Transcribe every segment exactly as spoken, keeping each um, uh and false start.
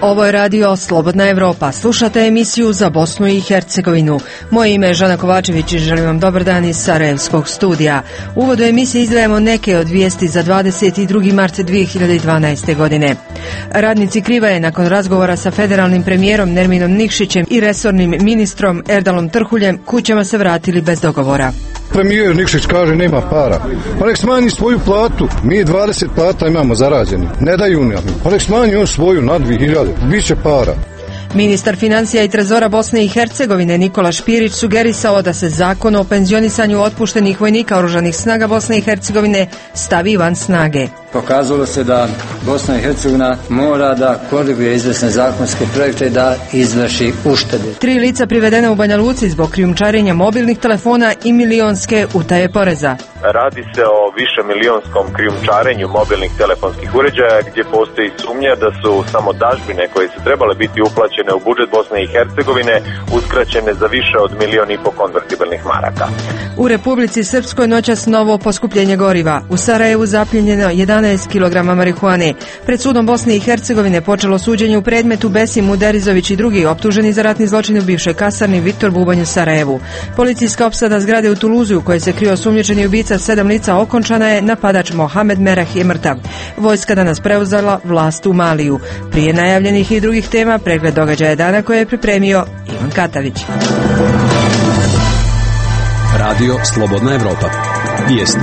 Ovo je radio Slobodna Evropa. Slušate emisiju za Bosnu i Hercegovinu. Moje ime je Žana Kovačević i želim vam dobar dan iz Sarajevskog studija. U uvodu emisije izdvajamo neke od vijesti za dvadeset drugi mart dvije hiljade dvanaeste. godine. Radnici Krivaje nakon razgovora sa federalnim premijerom Nerminom Nikšićem i resornim ministrom Erdalom Trhuljem kućama se vratili bez dogovora. Premijer Nikšić kaže nema para. Pa nek smanji svoju platu. Mi dvadeset plata imamo zarađeni. Ne daju nam. Pa nek smanji on svoju na dvije hiljade. Biće para. Ministar financija i trezora Bosne i Hercegovine Nikola Špirić sugerisao da se zakon o penzionisanju otpuštenih vojnika oružanih snaga Bosne i Hercegovine stavi van snage. Pokazalo se da Bosna i Hercegovina mora da koriguje izvesne zakonske projekte da izvrši uštede. Tri lica privedena u Banja Luci zbog krijumčarenja mobilnih telefona i milionske utaje poreza. Radi se o više milionskom krijumčarenju mobilnih telefonskih uređaja gdje postoji sumnja da su samo dažbine koje su trebale biti uplaćene u budžet Bosne i Hercegovine uskraćene za više od milion i po konvertibilnih maraka. U Republici Srpskoj noćas novo poskupljenje goriva. U Sarajevu zapljenjeno jedanaest kilograma marihuane. Pred sudom Bosne i Hercegovine počelo suđenje u predmetu Besim Muderizović i drugi optuženi za ratni zločin u bivšoj kasarni Viktor Bubanj u Sarajevu. Policijska opsada zgrade u Tuluzu u kojoj se krio osumnjičeni ubica sedam lica okončana je, napadač Mohamed Merah je mrtav. Vojska danas preuzela vlast u Maliju. Prije najavljenih i drugih tema pregled događaja dana koje je pripremio Ivan Katavić. Radio Slobodna Evropa. Vijesti.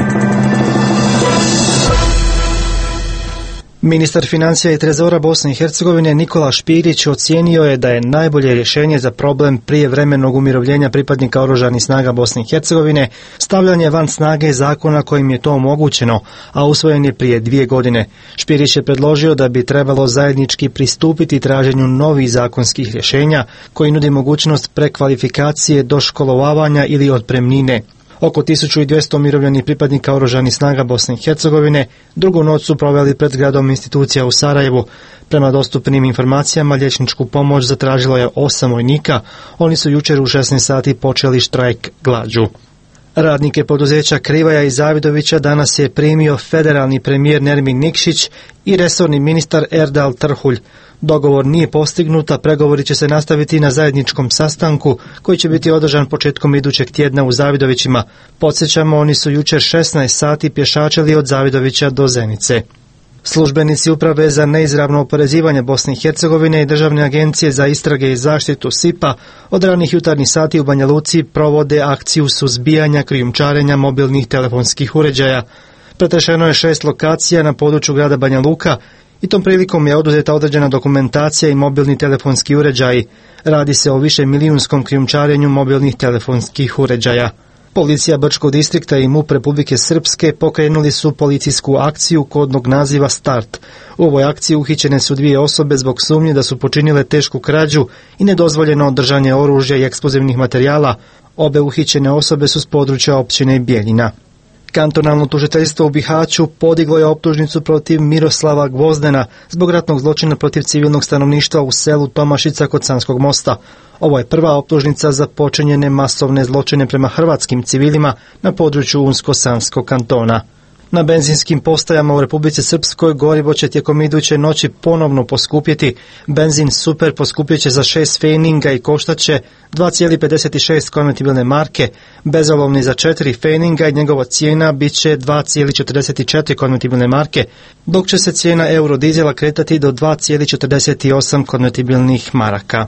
Ministar financija i trezora Bosne i Hercegovine Nikola Špirić ocijenio je da je najbolje rješenje za problem prijevremenog umirovljenja pripadnika oružanih snaga Bosne i Hercegovine stavljanje van snage zakona kojim je to omogućeno, a usvojen je prije dvije godine. Špirić je predložio da bi trebalo zajednički pristupiti traženju novih zakonskih rješenja koji nudi mogućnost prekvalifikacije, doškolovavanja ili otpremnine. Oko tisuću dvjesto umirovljenih pripadnika oružanih snaga Bosne i Hercegovine drugu noć su proveli pred zgradom institucija u Sarajevu. Prema dostupnim informacijama liječničku pomoć zatražilo je osam vojnika. Oni su jučer u šesnaest sati počeli štrajk glađu. Radnike poduzeća Krivaja i Zavidovića danas je primio federalni premijer Nermin Nikšić i resorni ministar Erdal Trhulj. Dogovor nije postignut, a pregovori će se nastaviti na zajedničkom sastanku koji će biti održan početkom idućeg tjedna u Zavidovićima. Podsjećamo, oni su jučer šesnaest sati pješačili od Zavidovića do Zenice. Službenici Uprave za neizravno oporezivanje Bosne i Hercegovine i Državne agencije za istrage i zaštitu S I P-a od ranih jutarnjih sati u Banja Luci provode akciju suzbijanja krijumčarenja mobilnih telefonskih uređaja. Pretrešeno je šest lokacija na području grada Banja Luka i tom prilikom je oduzeta određena dokumentacija i mobilni telefonski uređaji. Radi se o više milijunskom krijumčarenju mobilnih telefonskih uređaja. Policija Brčkog distrikta i MUP Republike Srpske pokrenuli su policijsku akciju kodnog naziva Start. U ovoj akciji uhićene su dvije osobe zbog sumnje da su počinile tešku krađu i nedozvoljeno držanje oružja i eksplozivnih materijala. Obe uhićene osobe su s područja općine Bijeljina. Kantonalno tužiteljstvo u Bihaću podiglo je optužnicu protiv Miroslava Gvozdena zbog ratnog zločina protiv civilnog stanovništva u selu Tomašica kod Sanskog mosta. Ovo je prva optužnica za počinjene masovne zločine prema hrvatskim civilima na području Unsko-Sanskog kantona. Na benzinskim postajama u Republici Srpskoj gorivo će tijekom iduće noći ponovno poskupjeti. Benzin Super poskupjet će za šest feninga i koštaće dva zarez pedeset šest konvertibilne marke, bezolovni za četiri feninga i njegova cijena bit će dva zarez četrdeset četiri konvertibilne marke, dok će se cijena eurodizela kretati do dva zarez četrdeset osam konvertibilnih maraka.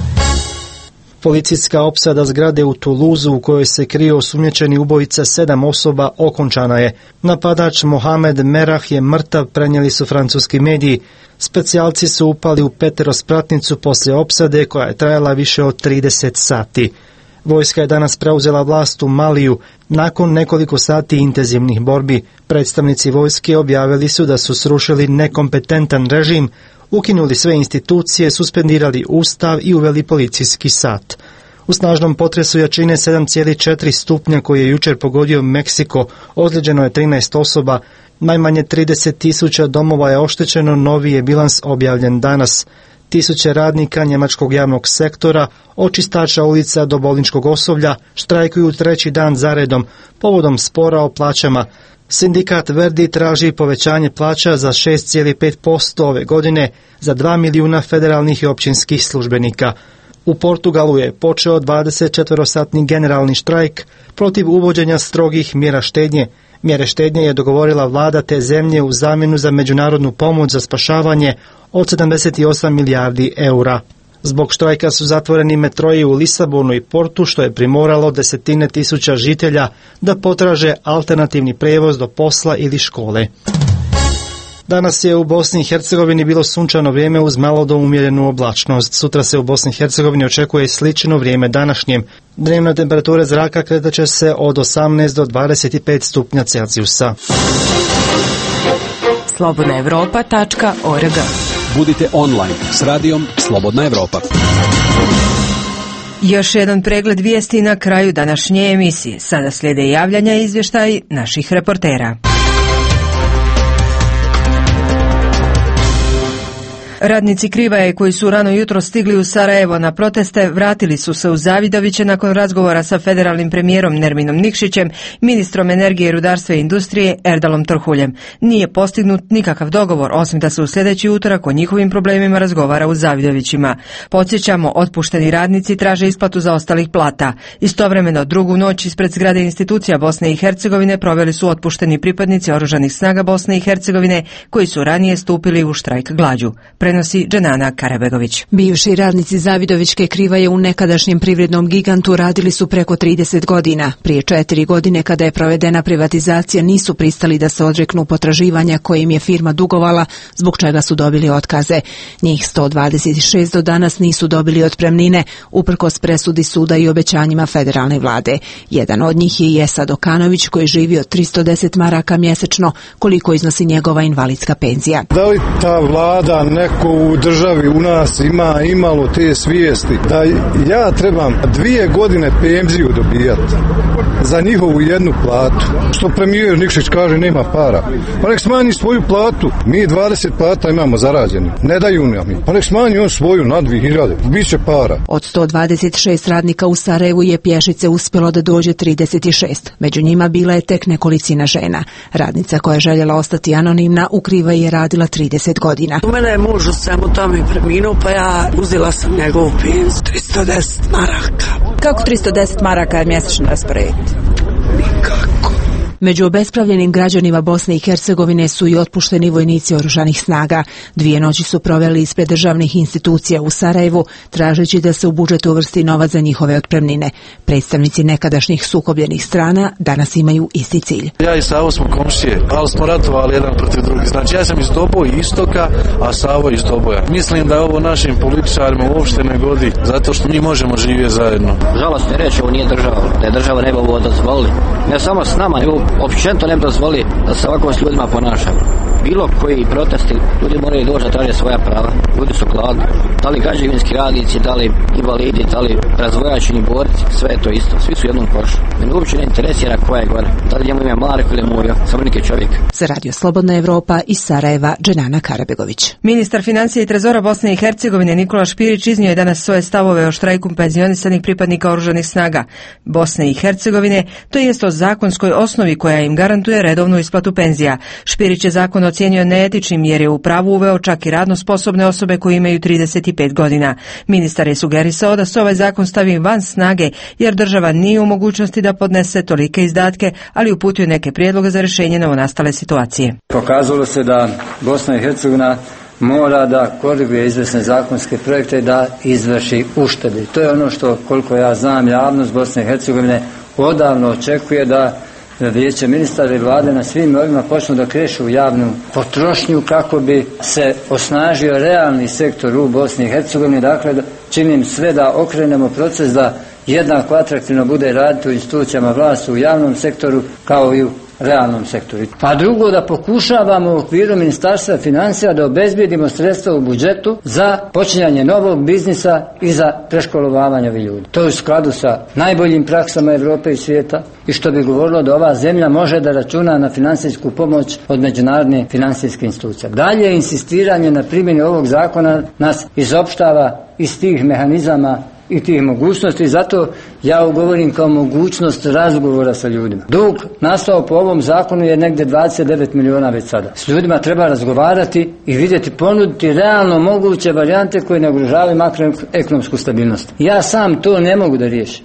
Policijska opsada zgrade u Tuluzu u kojoj se krio osumnjičeni ubojica sedam osoba okončana je. Napadač Mohamed Merah je mrtav, prenijeli su francuski mediji. Specijalci su upali u peterospratnicu poslije opsade koja je trajala više od trideset sati. Vojska je danas preuzela vlast u Maliju. Nakon nekoliko sati intenzivnih borbi, predstavnici vojske objavili su da su srušili nekompetentan režim, ukinuli sve institucije, suspendirali ustav i uveli policijski sat. U snažnom potresu jačine sedam zarez četiri stupnja koji je jučer pogodio Meksiko, ozlijeđeno je trinaest osoba, najmanje trideset tisuća domova je oštećeno, novi je bilans objavljen danas. Tisuće radnika njemačkog javnog sektora, od čistača ulica do bolničkog osoblja, štrajkuju treći dan zaredom povodom spora o plaćama. Sindikat Verdi traži povećanje plaća za šest zarez pet posto ove godine za dva milijuna federalnih i općinskih službenika. U Portugalu je počeo dvadesetčetverosatni generalni štrajk protiv uvođenja strogih mjera štednje. Mjere štednje je dogovorila vlada te zemlje u zamjenu za međunarodnu pomoć za spašavanje od sedamdeset osam milijardi eura. Zbog štrajka su zatvoreni metroji u Lisabonu i Portu, što je primoralo desetine tisuća žitelja da potraže alternativni prijevoz do posla ili škole. Danas je u Bosni i Hercegovini bilo sunčano vrijeme uz malo do umjerenu oblačnost. Sutra se u Bosni i Hercegovini očekuje slično vrijeme današnjem. Dnevne temperature zraka kretat će se od osamnaest do dvadeset pet stupnja Celzijusa. slobodna evropa tačka org. Budite online s radijom Slobodna Evropa. Još jedan pregled vijesti na kraju današnje emisije. Sada slijede javljanja i izvještaji naših reportera. Radnici Krivaje koji su rano jutro stigli u Sarajevo na proteste vratili su se u Zavidoviće nakon razgovora sa federalnim premijerom Nerminom Nikšićem, ministrom energije, rudarstva i industrije Erdalom Torhuljem. Nije postignut nikakav dogovor, osim da se u sljedeći utorak o njihovim problemima razgovara u Zavidovićima. Podsjećamo, otpušteni radnici traže isplatu zaostalih plata. Istovremeno, drugu noć ispred zgrade institucija Bosne i Hercegovine proveli su otpušteni pripadnici Oružanih snaga Bosne i Hercegovine koji su ranije stupili u štrajk glađu. Prenosi Dženana Karabegović. Bivši radnici Zavidovićke Krivaje u nekadašnjem privrednom gigantu radili su preko trideset godina. Prije četiri godine kada je provedena privatizacija nisu pristali da se odreknu potraživanja koje im je firma dugovala, zbog čega su dobili otkaze. Njih sto dvadeset šest do danas nisu dobili otpremnine, uprkos presudi suda i obećanjima federalne vlade. Jedan od njih je Esad Okanović koji živi od tristo deset maraka mjesečno, koliko iznosi njegova invalidska penzija. Da li ta vlada neko u državi u nas ima imalo te svijesti da ja trebam dvije godine penziju dobijati za njihovu jednu platu? Što premijer Nikšić kaže nema para. Pa nek smanji svoju platu. Mi dvadeset plata imamo zarađeni. Ne daju nam. Pa nek smanji on svoju na dvije hiljade. Biće para. Od sto dvadeset šest radnika u Sarajevu je pješice uspjelo da dođe trideset šest. Među njima bila je tek nekolicina žena. Radnica koja je željela ostati anonimna u Krivaji je radila trideset godina. U mene je muž u svemu tome preminuo, pa ja uzela sam njegovu penziju, tristo deset maraka. Kako tristo deset maraka je mjesečno raspored? Nikako. Među obespravljenim građanima Bosne i Hercegovine su i otpušteni vojnici Oružanih snaga. Dvije noći su proveli ispred državnih institucija u Sarajevu, tražeći da se u budžet uvrsti novac za njihove otpremnine. Predstavnici nekadašnjih sukobljenih strana danas imaju isti cilj. Ja i Savo smo komšije, ali smo ratovali jedan protiv drugih. Znači ja sam iz Doboja i istoka, a Savo iz Doboja. Mislim da ovo našim političarima uopšte ne godi, zato što mi možemo živjeti zajedno. Žalost ne reći, ovo nije država, da je država ne bi ovo dozvolili. Ne samo s nama, nego općenito ne bi dozvoli da se ovako s ljudima ponašaju. Bilo koji protesti, ljudi moraju doći da traže svoja prava. Ljudi su gladni. Da li građevinski radnici, da li invalidi, da li razvojačeni borci, sve je to isto. Svi su u jednom košu. Mene uopće ne interesira koja je gore. Da li njemu ime Marko ili Mujo, samo neki čovjek. Za Radio Slobodna Evropa iz Sarajeva, Dženana Karabegović. Ministar financija i trezora Bosne i Hercegovine Nikola Špirić iznio je danas svoje stavove o štrajku penzionisanih pripadnika Oružanih snaga Bosne i Hercegovine, to jest o zakonskoj osnovi koja im garantuje redovnu isplatu penzija. Špirić je zakon ocijenio neetičnim jer je u pravu uveo čak i radno sposobne osobe koje imaju trideset pet godina. Ministar je sugerisao da se ovaj zakon stavi van snage jer država nije u mogućnosti da podnese tolike izdatke, ali uputio neke prijedloge za rješenje novonastale situacije. Pokazalo se da Bosna i Hercegovina mora da koriguje izvesne zakonske projekte da izvrši uštede. To je ono što, koliko ja znam, javnost Bosne i Hercegovine odavno očekuje, da Vijeće ministara i vlade na svim nivoima počnu da krešu u javnu potrošnju kako bi se osnažio realni sektor u Bosni i Hercegovini. Dakle, činim sve da okrenemo proces da jednako atraktivno bude raditi u institucijama vlasti u javnom sektoru kao i u realnom sektoru. A drugo, da pokušavamo u okviru Ministarstva financija da obezbijedimo sredstva u budžetu za počinjanje novog biznisa i za preškolovavanje ovih ljudi. To je u skladu sa najboljim praksama Evrope i svijeta i što bi govorilo da ova zemlja može da računa na financijsku pomoć od međunarodne financijske institucije. Dalje, insistiranje na primjeni ovog zakona nas izopštava iz tih mehanizama i tih mogućnosti, zato ja govorim kao mogućnost razgovora sa ljudima. Dug nastao po ovom zakonu je negdje dvadeset devet miliona već sada. S ljudima treba razgovarati i vidjeti, ponuditi realno moguće varijante koje ne ugrožavaju makroekonomsku stabilnost. Ja sam to ne mogu da riješim.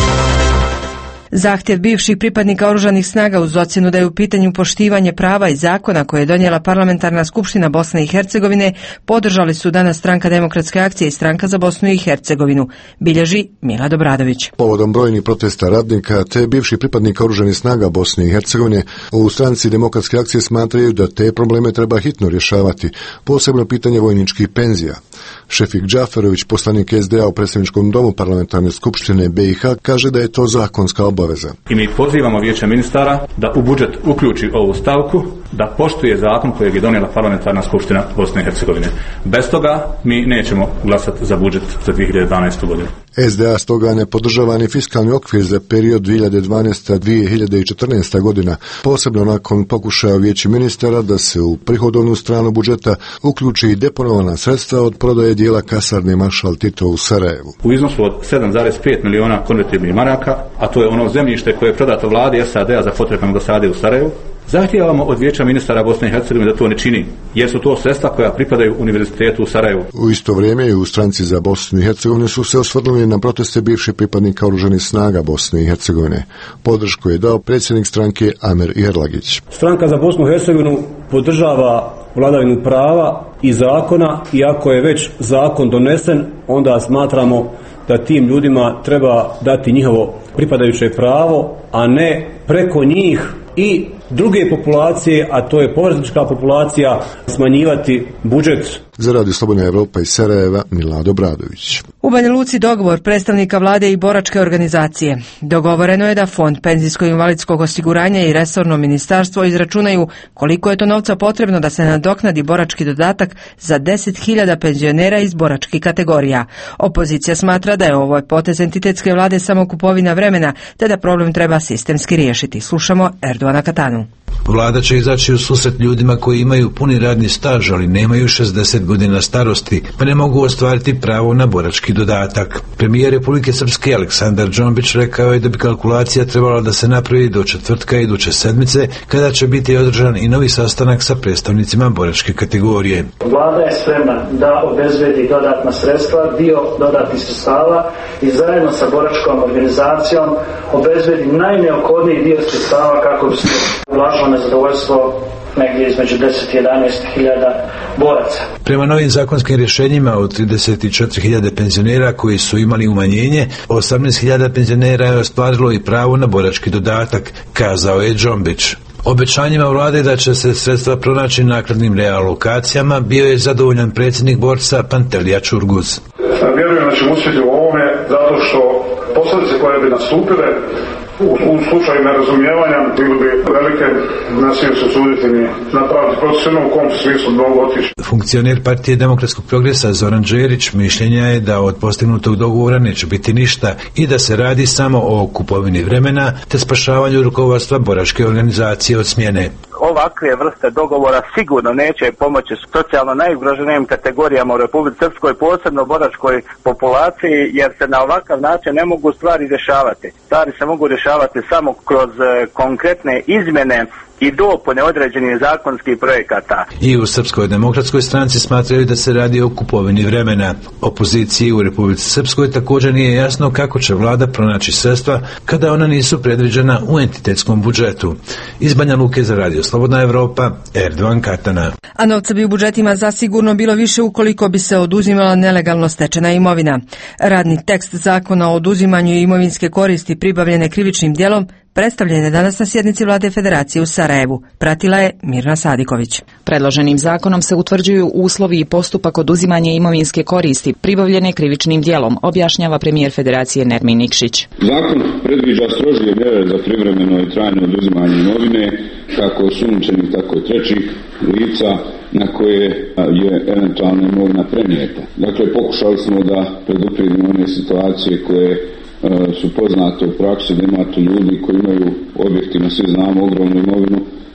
Zahtjev bivših pripadnika oružanih snaga uz ocjenu da je u pitanju poštivanje prava i zakona koje je donijela Parlamentarna skupština Bosne i Hercegovine podržali su danas Stranka demokratske akcije i Stranka za Bosnu i Hercegovinu, bilježi Milad Obradović. Povodom brojnih protesta radnika te bivših pripadnika oružanih snaga Bosne i Hercegovine, u Stranci demokratske akcije smatraju da te probleme treba hitno rješavati, posebno pitanje vojničkih penzija. Šefik Džaferović, poslanik es de a u predstavničkom domu Parlamentarne skupštine be i ha, kaže da je to zakonska obaveza. I mi pozivamo vijeće ministara da u budžet uključi ovu stavku, da poštuje zakon kojeg je donijela Parlamentarna skupština Bosne i Hercegovine. Bez toga mi nećemo glasati za budžet za dvije hiljade dvanaestu godinu. es de a stoga ne podržava ni fiskalni okvir za period dvije hiljade dvanaesta do dvije hiljade četrnaesta godina, posebno nakon pokušaja vijeća ministara da se u prihodovnu stranu budžeta uključi i deponovana sredstva od prodaje dijela kasarne Maršal Tito u Sarajevu. U iznosu od sedam zarez pet miliona konvertibilnih maraka, a to je ono zemljište koje je prodato vladi es a de a za potrebe ambasade u Sarajevu, zahtijevamo od vijeća ministara Bosne i Hercegovine da to ne čini, jer su to sredstva koja pripadaju univerzitetu u Sarajevu. U isto vrijeme i u Stranci za Bosnu i Hercegovinu su se osvrnuli na proteste bivših pripadnika oružanih snaga Bosne i Hercegovine. Podršku je dao predsjednik stranke Amer Jerlagić. Stranka za Bosnu i Hercegovinu podržava vladavinu prava i zakona, i ako je već zakon donesen, onda smatramo da tim ljudima treba dati njihovo pripadajuće pravo, a ne preko njih i druge populacije, a to je povratnička populacija, smanjivati budžet. Za Radio Slobodna Evropa iz Sarajeva, Milad Obradović. U Banja Luci dogovor predstavnika vlade i boračke organizacije. Dogovoreno je da Fond penzijsko-invalidskog osiguranja i resorno ministarstvo izračunaju koliko je to novca potrebno da se nadoknadi borački dodatak za deset hiljada penzionera iz boračkih kategorija. Opozicija smatra da je ovo potez entitetske vlade samo kupovina vremena, te da problem treba sistemski riješiti. Slušamo Erdoana Katanu. Vlada će izaći u susret ljudima koji imaju puni radni staž, ali nemaju šezdeset godina starosti, pa ne mogu ostvariti pravo na borački dodatak. Premijer Republike Srpske Aleksandar Džombić rekao je da bi kalkulacija trebala da se napravi do četvrtka iduće sedmice, kada će biti održan i novi sastanak sa predstavnicima boračke kategorije. Vlada je spremna da obezbedi dodatna sredstva, dio dodatnih sredstava i zajedno sa boračkom organizacijom obezbedi najneophodniji dio sredstava kako bi se ublažilo nezadovoljstvo negdje između deset i jedanaest hiljada boraca. Prema novim zakonskim rješenjima od trideset četiri hiljade penzionera koji su imali umanjenje, osamnaest hiljada penzionera je ostvarilo i pravo na borački dodatak, kazao je Džombić. Obećanjima vlade da će se sredstva pronaći naknadnim realokacijama bio je zadovoljan predsjednik borca Pantelija Čurguz. Vjerujem da ćemo uspjeti u ovome zato što posljedice koje bi nastupile u, u slučaju nerazumijevanja bili bi velike, ne smijem se suditi ni napraviti procesno u kom smislu mogu otići. Funkcioner Partije demokratskog progresa Zoran Đerić mišljenja je da od postignutog dogovora neće biti ništa i da se radi samo o kupovini vremena te spašavanju rukovodstva boračke organizacije od smjene. Ovakve vrste dogovora sigurno neće pomoći socijalno najugroženijim kategorijama u Republici Srpskoj, posebno boračkoj populaciji, jer se na ovakav način ne mogu stvari rješavati. Stvari se mogu rješavati samo kroz konkretne izmjene i dopune određenih zakonskih projekata. I u Srpskoj demokratskoj stranci smatraju da se radi o kupovini vremena. Opoziciji u Republici Srpskoj također nije jasno kako će vlada pronaći sredstva kada ona nisu predviđena u entitetskom budžetu. Iz Banja Luke za Radio Slobodna Evropa, Erdoan Katana. A novca bi u budžetima zasigurno bilo više ukoliko bi se oduzimala nelegalno stečena imovina. Radni tekst zakona o oduzimanju imovinske koristi pribavljene krivičnim djelom predstavljen je danas na sjednici Vlade Federacije u Sarajevu. Pratila je Mirna Sadiković. Predloženim zakonom se utvrđuju uslovi i postupak oduzimanja imovinske koristi pribavljene krivičnim djelom, objašnjava premijer Federacije Nermin Nikšić. Zakon predviđa strožije mjere za privremeno i trajno oduzimanje imovine, kako osumnjičenih, tako i trećih lica na koje je eventualna imovina prenijeta. Dakle, pokušali smo da predupredimo one situacije koje su poznate u praksi, da imate ljudi koji imaju, objektivno svi znamo, ogromnu imovinu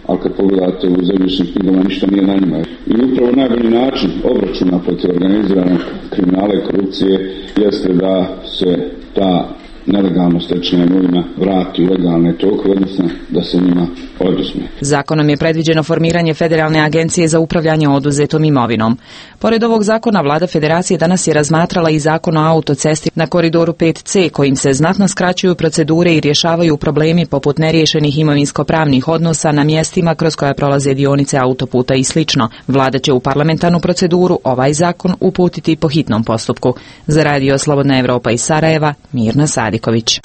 ali kad pogledate u zemljišnim knjigama ništa nije na njima. I upravo najbolji način obračuna protiv organiziranog kriminala i korupcije jeste da se ta nelegalno stečena imovina vrati u legalne tokove, odnosno da se njima oduzme. Zakonom je predviđeno formiranje Federalne agencije za upravljanje oduzetom imovinom. Pored ovog zakona, vlada Federacije danas je razmatrala i zakon o autocesti na koridoru pet ce, kojim se znatno skraćuju procedure i rješavaju problemi poput neriješenih imovinsko-pravnih odnosa na mjestima kroz koja prolaze dionice autoputa i slično. Vlada će u parlamentarnu proceduru ovaj zakon uputiti po hitnom postupku. Za Radio Slobodna Evropa iz Sarajeva, Mirna Sadiković.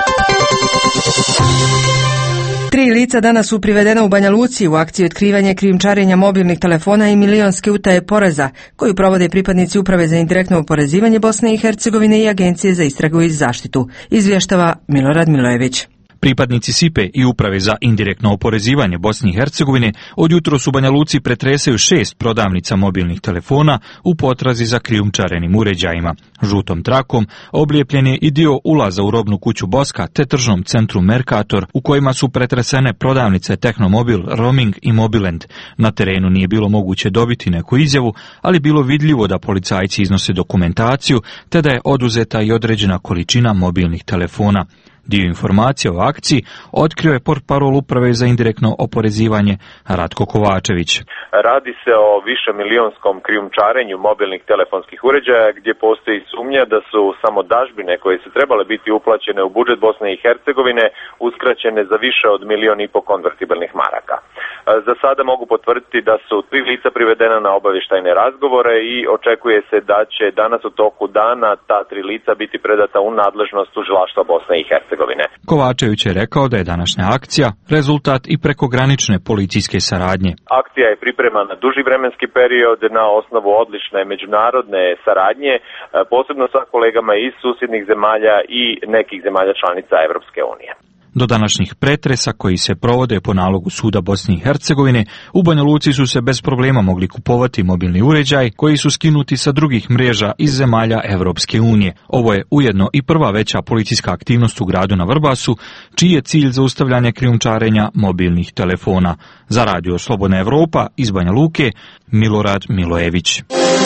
Tri lica danas su privedena u Banja Luci u akciji otkrivanja krijumčarenja mobilnih telefona i milionske utaje poreza, koju provode pripadnici Uprave za indirektno oporezivanje Bosne i Hercegovine i Agencije za istragu i zaštitu. Izvještava Milorad Milojević. Pripadnici SIPE i Uprave za indirektno oporezivanje Bosne i Hercegovine od jutros u Banja Luci pretresaju šest prodavnica mobilnih telefona u potrazi za krijumčarenim uređajima. Žutom trakom oblijepljen je i dio ulaza u robnu kuću Boska te tržnom centru Mercator, u kojima su pretresene prodavnice Tehnomobil, Roaming i Mobilend. Na terenu nije bilo moguće dobiti neku izjavu, ali bilo vidljivo da policajci iznose dokumentaciju te da je oduzeta i određena količina mobilnih telefona. Dio informacije o akciji otkrio je portparol Uprave za indirektno oporezivanje Ratko Kovačević. Radi se o višemilijonskom krijumčarenju mobilnih telefonskih uređaja gdje postoji sumnja da su samo dažbine koje su trebale biti uplaćene u budžet Bosne i Hercegovine uskraćene za više od milion i po konvertibilnih maraka. Za sada mogu potvrditi da su tri lica privedena na obavještajne razgovore i očekuje se da će danas u toku dana ta tri lica biti predata u nadležnost tužilaštva Bosne i Hercegovine. Kovačević je rekao da je današnja akcija rezultat i prekogranične policijske saradnje. Akcija je pripremana duži vremenski period na osnovu odlične međunarodne saradnje, posebno sa kolegama iz susjednih zemalja i nekih zemalja članica Evropske unije. Do današnjih pretresa koji se provode po nalogu Suda Bosne i Hercegovine, u Banja Luci su se bez problema mogli kupovati mobilni uređaj koji su skinuti sa drugih mreža iz zemalja Evropske unije. Ovo je ujedno i prva veća policijska aktivnost u gradu na Vrbasu, čiji je cilj zaustavljanje krijumčarenja mobilnih telefona. Za Radio Slobodna Evropa iz Banja Luke, Milorad Milojević.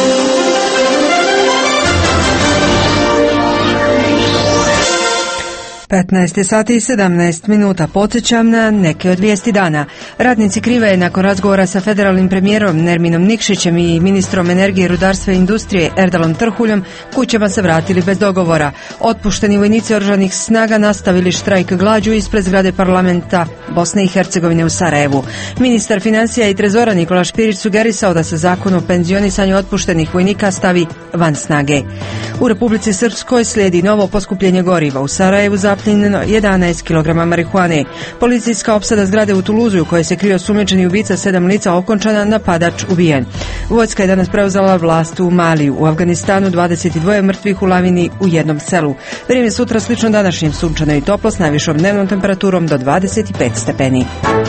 petnaest sati i sedamnaest minuta. Podsjećam na neke od vijesti dana. Radnici Krivaje nakon razgovora sa federalnim premijerom Nerminom Nikšićem i ministrom energije, rudarstva i industrije Erdalom Trhuljom kućama se vratili bez dogovora. Otpušteni vojnici oružanih snaga nastavili štrajk glađu ispred zgrade parlamenta Bosne i Hercegovine u Sarajevu. Ministar financija i trezora Nikola Špirić sugerisao da se zakon o penzionisanju otpuštenih vojnika stavi van snage. U Republici Srpskoj slijedi novo poskupljenje goriva. U Sarajevu zapljenjeno jedanaest kilograma marihuane. Policijska opsada zgrade u Tuluzu u kojoj se krio sumnjičeni ubica sedam lica okončana, napadač ubijen. Vojska je danas preuzela vlast u Maliju. U Afganistanu dvadeset dva mrtvih u lavini u jednom selu. Vrijeme sutra slično današnjim, sunčano i toplo s najvišom dnevnom temperaturom do dvadeset pet stepeni.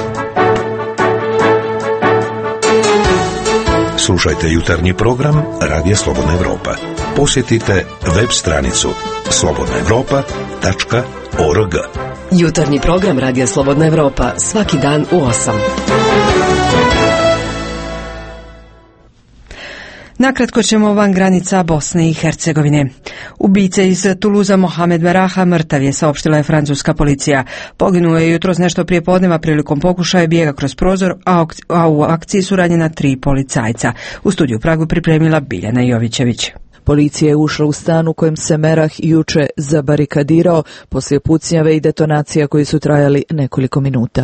Slušajte jutarnji program Radija Slobodna Evropa. Posjetite web stranicu slobodna evropa tačka org. Jutarnji program Radija Slobodna Evropa svaki dan u osam. Nakratko ćemo van granica Bosne i Hercegovine. Ubice iz Tuluza Mohamed Meraha mrtav je, saopštila je francuska policija. Poginuo je jutros nešto prije podneva prilikom pokušaja bijega kroz prozor, a u akciji su ranjena tri policajca. U studiju Pragu pripremila Biljana Jovićević. Policija je ušla u stan u kojem se Merah juče zabarikadirao poslije pucnjave i detonacija koji su trajali nekoliko minuta.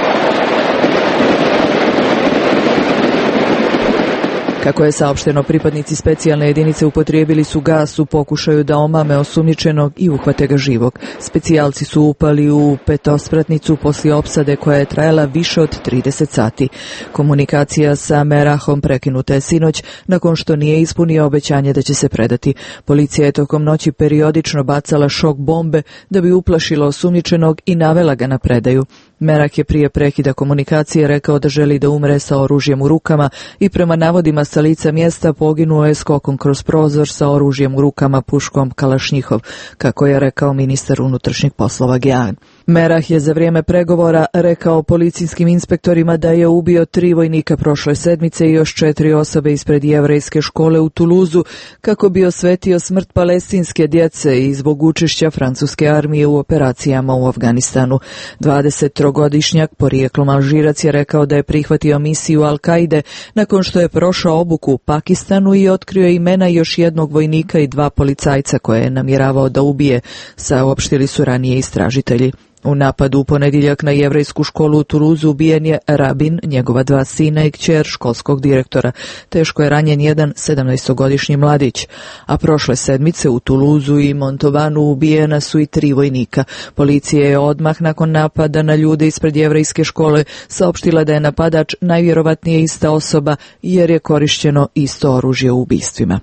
Kako je saopšteno, pripadnici specijalne jedinice upotrijebili su gas u pokušaju da omame osumnjičenog i uhvate ga živog. Specijalci su upali u petospratnicu poslije opsade koja je trajala više od trideset sati. Komunikacija sa Merahom prekinuta je sinoć nakon što nije ispunio obećanje da će se predati. Policija je tokom noći periodično bacala šok bombe da bi uplašila osumnjičenog i navela ga na predaju. Merah je prije prekida komunikacije rekao da želi da umre sa oružjem u rukama i prema navodima sa lica mjesta poginuo je skokom kroz prozor sa oružjem u rukama, puškom Kalašnjihov, kako je rekao ministar unutrašnjih poslova Gejan. Merah je za vrijeme pregovora rekao policijskim inspektorima da je ubio tri vojnika prošle sedmice i još četiri osobe ispred jevrejske škole u Tuluzu kako bi osvetio smrt palestinske djece i zbog učešća francuske armije u operacijama u Afganistanu. dvadesettrogodišnjak porijeklom Alžirac je rekao da je prihvatio misiju Al-Kaide nakon što je prošao obuku u Pakistanu i otkrio imena još jednog vojnika i dva policajca koje je namjeravao da ubije, saopštili su ranije istražitelji. U napadu u ponedjeljak na jevrejsku školu u Tuluzu ubijen je rabin, njegova dva sina i kćer školskog direktora. Teško je ranjen jedan sedamnaestogodišnji mladić. A prošle sedmice u Tuluzu i Montaubanu ubijena su i tri vojnika. Policija je odmah nakon napada na ljude ispred jevrejske škole saopštila da je napadač najvjerovatnije ista osoba jer je korišćeno isto oružje u ubistvima.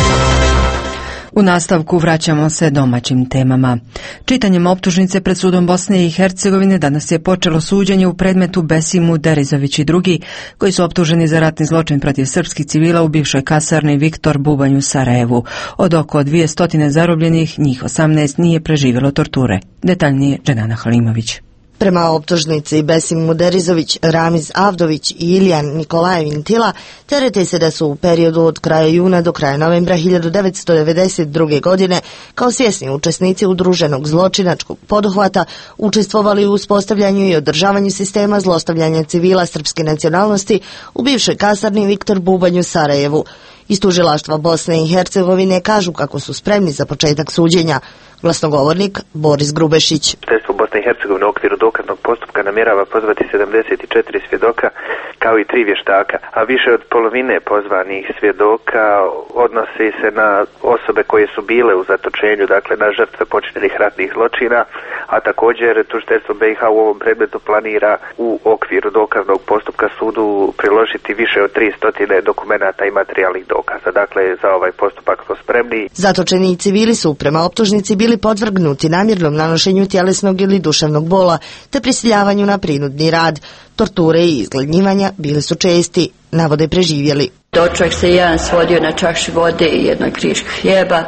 U nastavku vraćamo se domaćim temama. Čitanjem optužnice pred sudom Bosne i Hercegovine danas je počelo suđenje u predmetu Besimu Derizović i drugi, koji su optuženi za ratni zločin protiv srpskih civila u bivšoj kasarni Viktor Bubanj u Sarajevu. Od oko dvjesto zarobljenih, njih osamnaest nije preživjelo torture. Detaljnije Dženana Halimović. Prema optužnici Besim Muderizović, Ramiz Avdović i Iljan Nikolajevin Tila terete se da su u periodu od kraja juna do kraja novembra hiljadu devetsto devedeset druge. godine kao svjesni učesnici udruženog zločinačkog poduhvata učestvovali u uspostavljanju i održavanju sistema zlostavljanja civila srpske nacionalnosti u bivšoj kasarni Viktor Bubanj u Sarajevu. Iz tužilaštva Bosne i Hercegovine kažu kako su spremni za početak suđenja. Glasnogovornik Boris Grubešić. Bosne i Hercegovine u okviru dokaznog postupka namjerava pozvati sedamdeset četiri svjedoka kao i tri vještaka, a više od polovine pozvanih svjedoka odnosi se na osobe koje su bile u zatočenju, dakle na žrtve počinjenih ratnih zločina, a također tužiteljstvo B i H u ovom predmetu planira u okviru dokaznog postupka sudu priložiti više od tristo dokumenata i materijalnih dokaza. Dakle, za ovaj postupak smo spremni. Zatočeni civili su prema optužnici bili podvrgnuti namjernom nanošenju tjelesnog ili duševnog bola te prisiljavanju na prinudni rad. Torture i izgladnjivanja bili su česti, navode preživjeli. Doček se jedan svodio na čaši vode i jednoj kriški hljeba,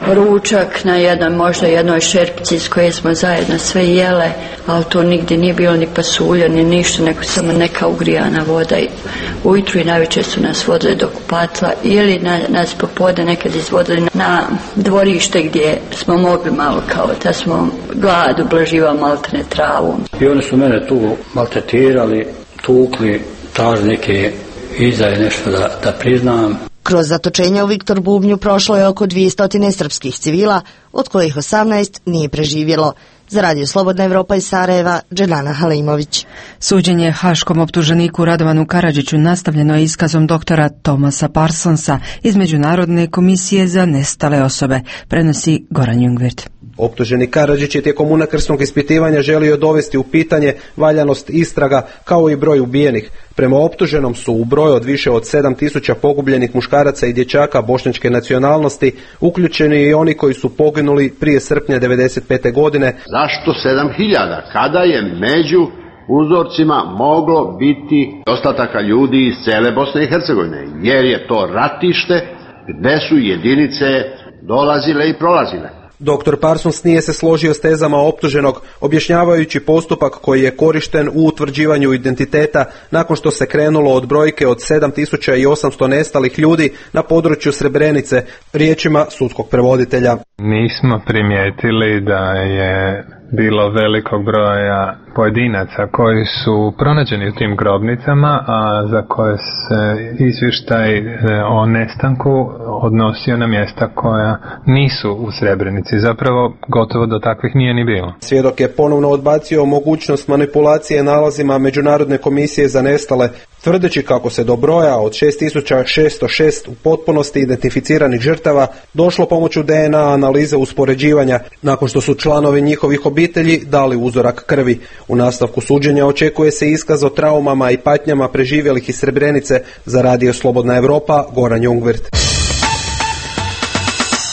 ručak na jednoj, možda jednoj šerpici s koje smo zajedno sve jele, ali to nigdje nije bilo ni pasulja, ni ništa, nego samo neka ugrijana voda. Ujutru i najveće su nas vodili do kupatla ili na, nas popodne nekad izvodili na dvorište gdje smo mogli malo kao da smo glad ublaživali maltene travu. I oni su mene tu maltretirali, tukli, tražili neke izdaje nešto da, da priznam. Kroz zatočenja u Viktor Bubnju prošlo je oko dvjesto srpskih civila, od kojih osamnaest nije preživjelo. Za Radio Slobodna Evropa iz Sarajeva, Dženana Halimović. Suđenje haškom optuženiku Radovanu Karadžiću nastavljeno je iskazom doktora Thomasa Parsonsa iz Međunarodne komisije za nestale osobe, prenosi Goran Jungwirth. Optuženi Karadžić je tijekom unakrsnog ispitivanja želio dovesti u pitanje valjanost istraga kao i broj ubijenih. Prema optuženom su u broju od više od sedam tisuća pogubljenih muškaraca i dječaka bošnjačke nacionalnosti uključeni i oni koji su poginuli prije srpnja devedeset pete. godine. Zašto sedam hiljada? Kada je među uzorcima moglo biti ostataka ljudi iz cele Bosne i Hercegovine? Jer je to ratište gdje su jedinice dolazile i prolazile. Doktor Parsons nije se složio s tezama optuženog, objašnjavajući postupak koji je korišten u utvrđivanju identiteta nakon što se krenulo od brojke od sedam tisuća osamsto nestalih ljudi na području Srebrenice, riječima sudskog prevoditelja. Nismo primijetili da je bilo velikog broja pojedinaca koji su pronađeni u tim grobnicama, a za koje se izvještaj o nestanku odnosio na mjesta koja nisu u Srebrenici. Zapravo gotovo do takvih nije ni bilo. Svjedok je ponovno odbacio mogućnost manipulacije nalazima Međunarodne komisije za nestale, tvrdeći kako se do broja od šest tisuća šesto šest u potpunosti identificiranih žrtava došlo pomoću D N A analize uspoređivanja, nakon što su članovi njihovih obitelji dali uzorak krvi. U nastavku suđenja očekuje se iskaz o traumama i patnjama preživjelih iz Srebrenice. Za Radio Slobodna Evropa, Goran Jungwirth.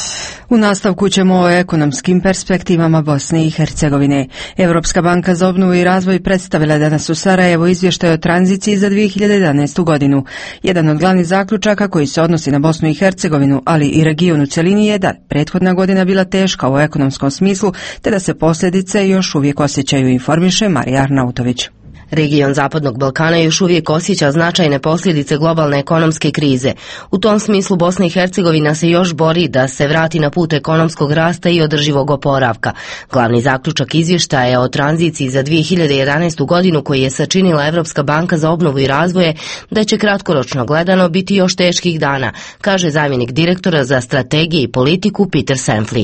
U nastavku ćemo o ekonomskim perspektivama Bosne i Hercegovine. Europska banka za obnovu i razvoj predstavila danas u Sarajevu izvještaj o tranziciji za dvije hiljade jedanaestu godinu. Jedan od glavnih zaključaka koji se odnosi na Bosnu i Hercegovinu, ali i region u cjelini je da prethodna godina bila teška u ekonomskom smislu, te da se posljedice još uvijek osjećaju, informiše Marija Arnautović. Region Zapadnog Balkana još uvijek osjeća značajne posljedice globalne ekonomske krize. U tom smislu Bosna i Hercegovina se još bori da se vrati na put ekonomskog rasta i održivog oporavka. Glavni zaključak izvještaja o tranziciji za dvije hiljade jedanaestu godinu koji je sačinila Europska banka za obnovu i razvoj da će kratkoročno gledano biti još teških dana, kaže zamjenik direktora za strategije i politiku Peter Semfli.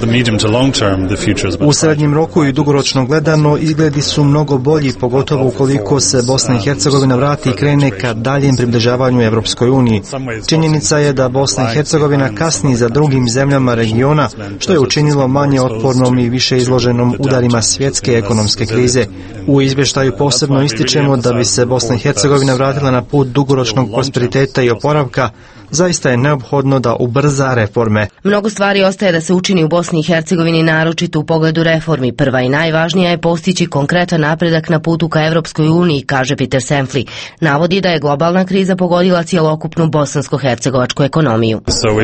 U srednjem roku i dugoročno gledano izgledi su mnogo bolji, pogotovo ukoliko se Bosna i Hercegovina vrati i krene ka daljem približavanju Evropskoj uniji. Činjenica je da Bosna i Hercegovina kasni za drugim zemljama regiona, što je učinilo manje otpornom i više izloženom udarima svjetske ekonomske krize. U izvještaju posebno ističemo da bi se Bosna i Hercegovina vratila na put dugoročnog prosperiteta i oporavka, zaista je neophodno da ubrza reforme. Mnogo stvari ostaje da se učini u Bosni i Hercegovini, naročito u pogledu reformi. Prva i najvažnija je postići konkretan napredak na putu ka Evropskoj uniji, kaže Peter Semfli. Navodi da je globalna kriza pogodila cjelokupnu bosansko-hercegovačku ekonomiju.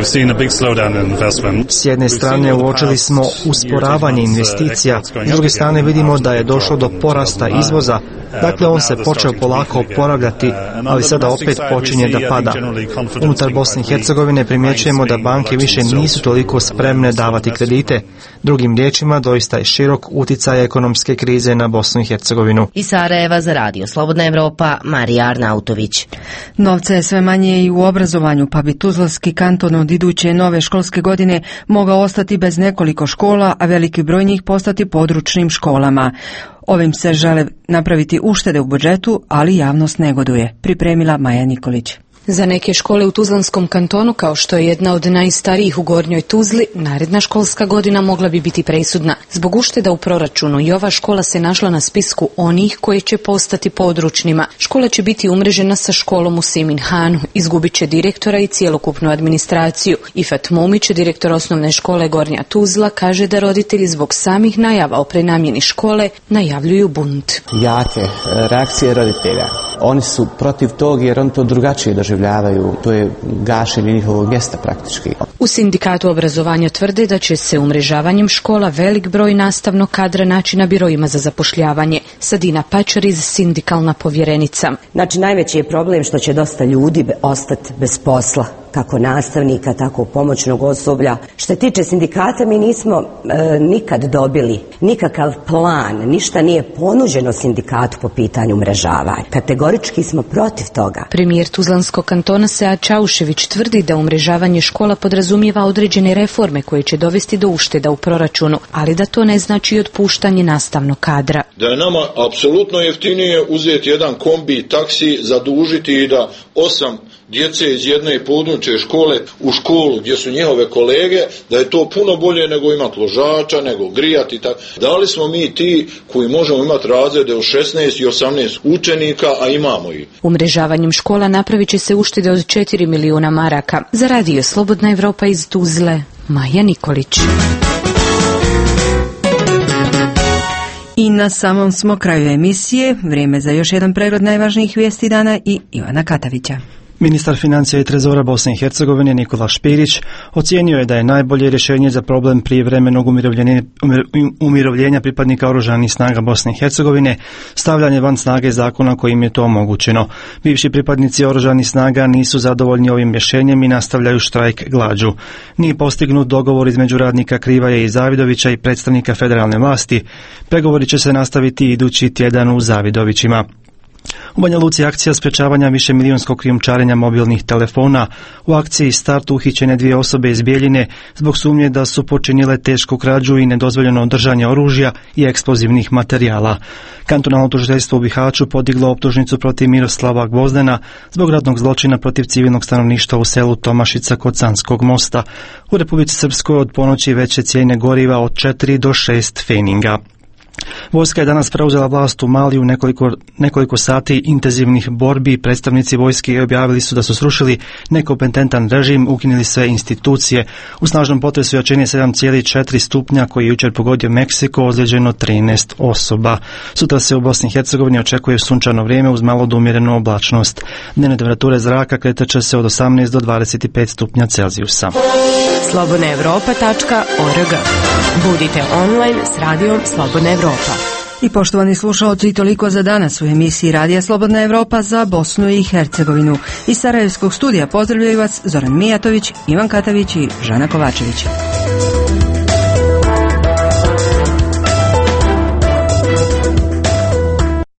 S jedne strane uočili smo usporavanje investicija, s druge strane vidimo da je došlo do porasta izvoza, dakle on se počeo polako oporavljati, ali sada opet počinje da pada. Unutar Bosne i Hercegovine primjećujemo da banke više nisu toliko spremne davati kredite. Drugim riječima, doista je širok uticaj ekonomske krize na Bosnu i Hercegovinu. Iz Sarajeva za Radio Slobodna Evropa, Marija Arnautović. Novca je sve manje i u obrazovanju, pa bi Tuzlanski kanton od iduće nove školske godine mogao ostati bez nekoliko škola, a veliki broj njih postati područnim školama. Ovim se žele napraviti uštede u budžetu, ali javnost negoduje. Pripremila Maja Nikolić. Za neke škole u Tuzlanskom kantonu, kao što je jedna od najstarijih u Gornjoj Tuzli, naredna školska godina mogla bi biti presudna. Zbog ušteda u proračunu i ova škola se našla na spisku onih koje će postati područnima. Škola će biti umrežena sa školom u Siminhanu, izgubit će direktora i cjelokupnu administraciju. Ifat Mumić, direktor osnovne škole Gornja Tuzla, kaže da roditelji zbog samih najava o prenamjeni škole najavljuju bunt. Jake reakcije roditelja. Oni su protiv tog jer on to drugačije doživljavaju. To je gašenje njihovog mjesta praktički. U sindikatu obrazovanja tvrde da će se umrežavanjem škola velik broj nastavnog kadra naći na birojima za zapošljavanje. Sadina Pačar iz sindikalna povjerenica. Znači najveći je problem što će dosta ljudi ostati bez posla, kako nastavnika, tako pomoćnog osoblja. Što se tiče sindikata, mi nismo e, nikad dobili nikakav plan, ništa nije ponuđeno sindikatu po pitanju umrežavanja. Kategorički smo protiv toga. Premijer Tuzlanskog kantona Sead Čaušević tvrdi da umrežavanje škola podrazumijeva određene reforme koje će dovesti do ušteda u proračunu, ali da to ne znači otpuštanje nastavnog kadra. Da je nama apsolutno jeftinije uzeti jedan kombi, taksi, zadužiti i da osam djece iz jedne područje škole u školu gdje su njihove kolege, da je to puno bolje nego imati ložača, nego grijati. Tako. Da li smo mi ti koji možemo imati razrede od šesnaest i osamnaest učenika, a imamo ih? Umrežavanjem škola napravit će se uštede od četiri milijuna maraka. Za Radio Slobodna Evropa iz Tuzle, Maja Nikolić. I na samom smo kraju emisije. Vrijeme za još jedan pregled najvažnijih vijesti dana i Ivana Katavića. Ministar financija i trezora Bosne i Hercegovine Nikola Špirić ocijenio je da je najbolje rješenje za problem prijevremenog umirovljenja, umirovljenja pripadnika oružanih snaga Bosne i Hercegovine stavljanje van snage zakona kojim je to omogućeno. Bivši pripadnici oružanih snaga nisu zadovoljni ovim rješenjem i nastavljaju štrajk glađu. Nije postignut dogovor između radnika Krivaje i Zavidovića i predstavnika federalne vlasti. Pregovori će se nastaviti idući tjedan u Zavidovićima. U Banja Luci akcija sprečavanja višemilijunskog krijumčarenja mobilnih telefona. U akciji Start uhićene dvije osobe iz Bijeljine zbog sumnje da su počinile tešku krađu i nedozvoljeno držanje oružja i eksplozivnih materijala. Kantonalno tužiteljstvo u Bihaću podiglo optužnicu protiv Miroslava Gvozdena zbog ratnog zločina protiv civilnog stanovništva u selu Tomašica kod Sanskog mosta. U Republici Srpskoj od ponoći veće cijene goriva od četiri do šest feninga. Vojska je danas preuzela vlast u Maliju nekoliko, nekoliko sati intenzivnih borbi. Predstavnici vojske objavili su da su srušili nekompetentan režim, ukinuli sve institucije. U snažnom potresu jačine sedam zarez četiri stupnja koji je jučer pogodio Meksiko, ozlijeđeno trinaest osoba. Sutra se u Bosni i Hercegovini očekuje sunčano vrijeme uz malo do umjerenu oblačnost. Dnevne temperature zraka kretat će se od osamnaest do dvadeset pet stupnja Celzijusa. slobodna evropa tačka org. Budite online s radijom Slobodna Evropa. I poštovani slušalci, toliko za danas u emisiji Radija Slobodna Evropa za Bosnu i Hercegovinu. Iz Sarajevskog studija pozdravljaju vas Zoran Mijatović, Ivan Katavić i Žana Kovačević.